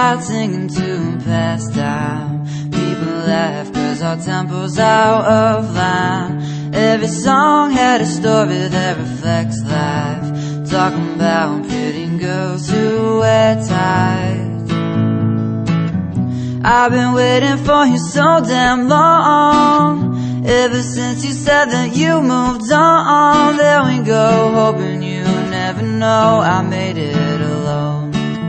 out singing to pass time. People laugh 'cause our tempo's out of line. Every song had a story that reflects life, talking about pretty girls who wear ties. I've been waiting for you so damn long, ever since you said that you moved on. There we go, hoping you never know I made it alone.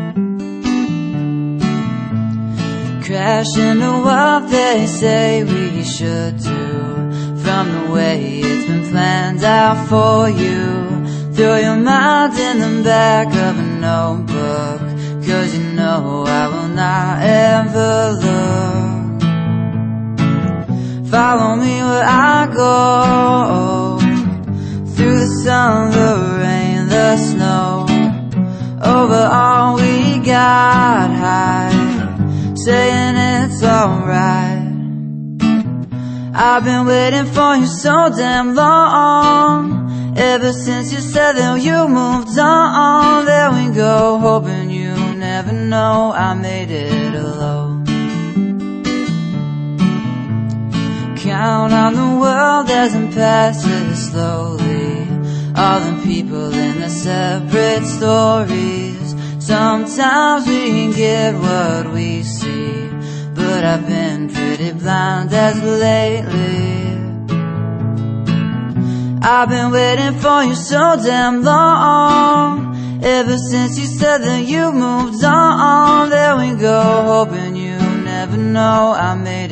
Crash into what they say we should do, from the way it's been planned out for you. Throw your mind in the back of a notebook, 'cause you know I will not ever look. Follow me where I go, through the sun, the rain, the snow, over all we got high, saying it's alright. I've been waiting for you so damn long, ever since you said that you moved on. There we go, hoping you never know I made it alone. Count on the world as it passes slowly, all the people in their separate stories. Sometimes we get what we see, but I've been pretty blind as of lately. I've been waiting for you so damn long, ever since you said that you moved on. There we go, hoping you never know I made